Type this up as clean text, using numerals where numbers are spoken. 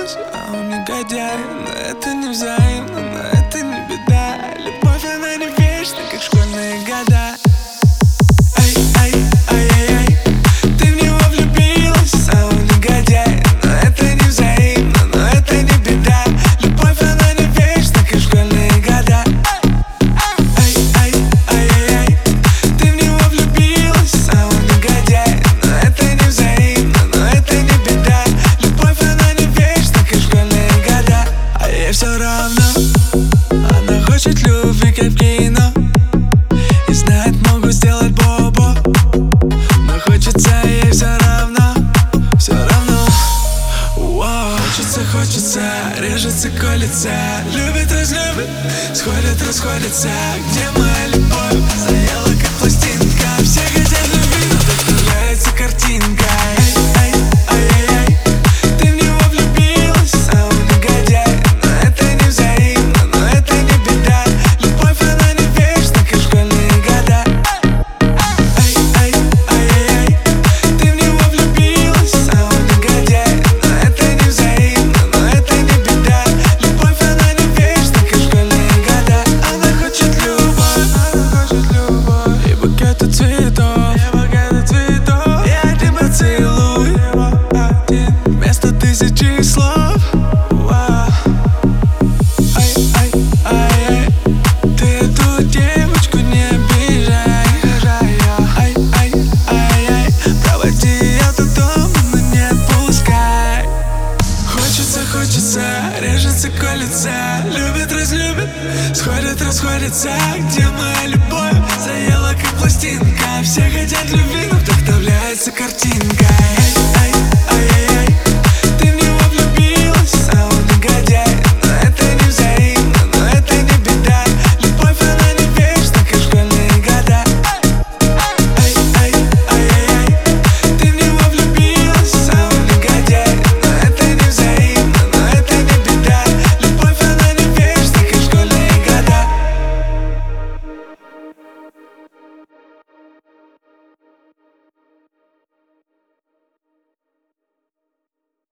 влюбилась, а он негодяй. Но это не взаимно, но это не беда. Любовь, она не вечна, как школьные года. Ай, ай, ай, ай, ай. Ты в него влюбилась, а он негодяй. Но это не взаимно, но это не беда. Любовь, она не вечна, как школьные года. Ай, ай, ай, ай, ай. Ты в него влюбилась, а он негодяй. Но это не взаимно, но это не беда. Любовь, она не вечна, как школьные года. А ей все равно, она хочет любви, как в кино. И знает, могу сделать бобо. Но хочется ей все равно, все равно. Хочется, хочется, режется, колется. Любит, разлюбит, сходит, расходится. Где моя любовь? Заела, как пластинка. Все хотят любви, но вдохновляется картинкой. Ай, ай, ай, ай. Ты в него влюбилась, а он негодяй. Но это не взаимно, но это не беда. Любовь, она не вечна, как школьные года. Ай, ай, ай, ай, ай. Ты в него влюбилась, а он негодяй. Но это не взаимно, но это не беда. Любовь, она не вечна, как школьные года. Она хочет любовь, и букеты цветов, я тебя целую вместо тысячи слов. Ай, ай, ай, ай. Ты эту девочку не обижай. Ай, ай, ай, ай. Проводи ее до дома, но не отпускай. Хочется, хочется, режется, колется. Любит, разлюбит, сходит, расходится. Где моя любовь? Заела, как пластинка. Все хотят любви, но вдохновляется картинка.